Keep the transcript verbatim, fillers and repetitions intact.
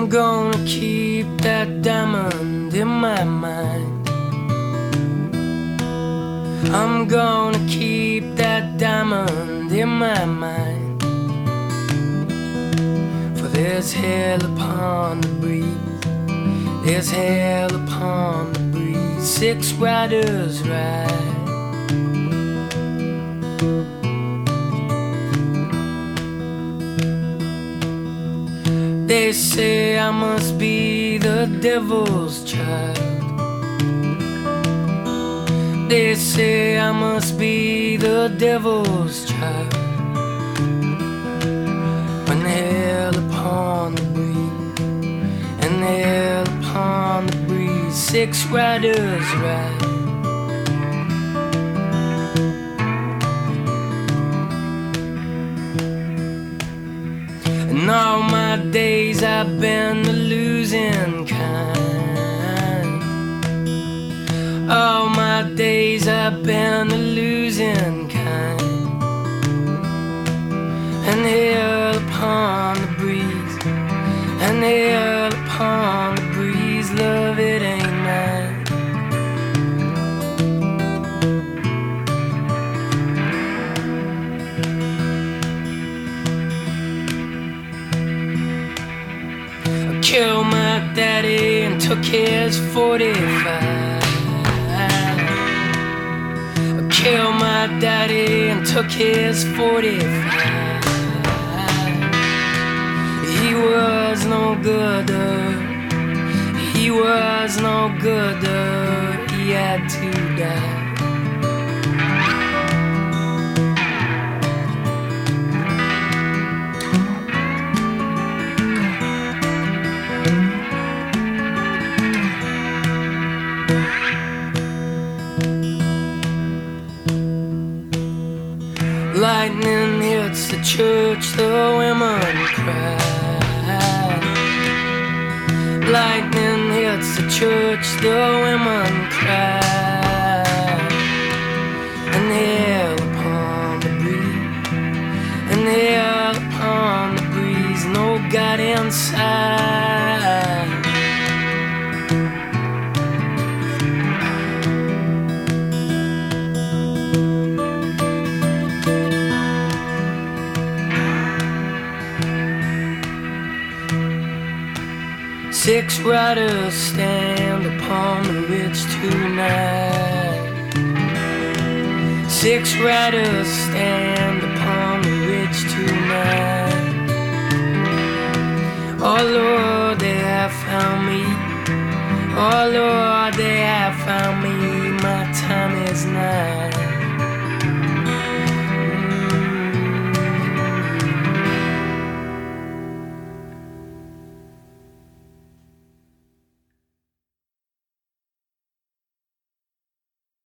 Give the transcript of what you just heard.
I'm gonna keep that diamond in my mind. I'm gonna keep that diamond in my mind. For there's hell upon the breeze, there's hell upon the breeze. Six riders ride. They say I must be the devil's child. They say I must be the devil's child. When hell upon the breeze, and hell upon the breeze, six riders ride. And all my days I've been the losing kind. All my days I've been the losing kind. And hell upon the breeze, and hell upon the breeze, love, it ain't mine. Killed my daddy and took his forty-five. I killed my daddy and took his forty-five. He was no gooder, he was no gooder, he had to die. Lightning hits the church, the women cry. Lightning hits the church, the women cry. And hell upon the breeze, and hell upon the breeze, no God inside. Six riders stand upon the ridge tonight. Six riders stand upon the ridge tonight. Oh Lord, they have found me. Oh Lord, they have found me.